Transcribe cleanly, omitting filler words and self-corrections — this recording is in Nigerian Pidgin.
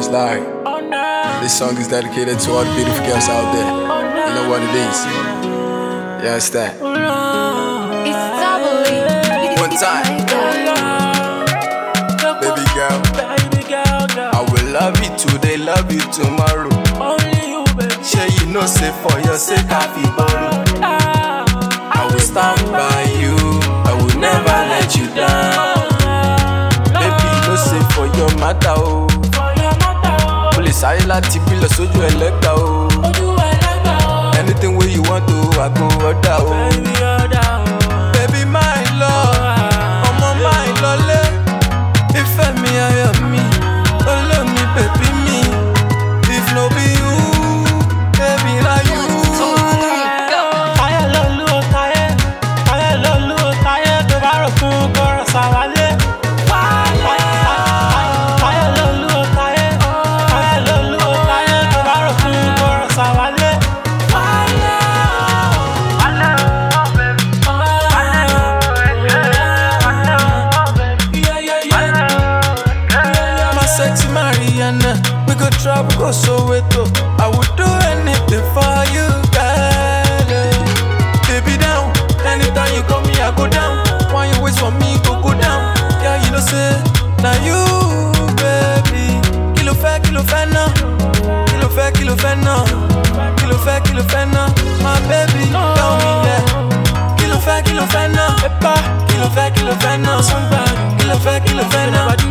It's like, this song is dedicated to all the beautiful girls out there. You know what it is? Yeah, it's that. It's double. One time. Baby girl, I will love you today, love you tomorrow. Only you, baby. Sure you know, say for your sake I feel borrow. I will stand by you, I will never let you down. Baby, no say for your matter, oh. Police I like be la soju electa, oh. Anything where you want to, I go order, oh. Baby, my love, I'm on my lolly. If I me, I am me. Oh, love me, baby, me. If no be you, baby, like you. Sexy Mariana, we go travel, go Soweto. I would do anything for you, girl. Baby down, anytime you call me, I go down. When you wait for me, go down. Yeah, you know say, now you, baby. Kilo fair now. Kilo fair now. My baby, tell me yeah. Kilo fair now. Kilo fair now. Kilo fair now.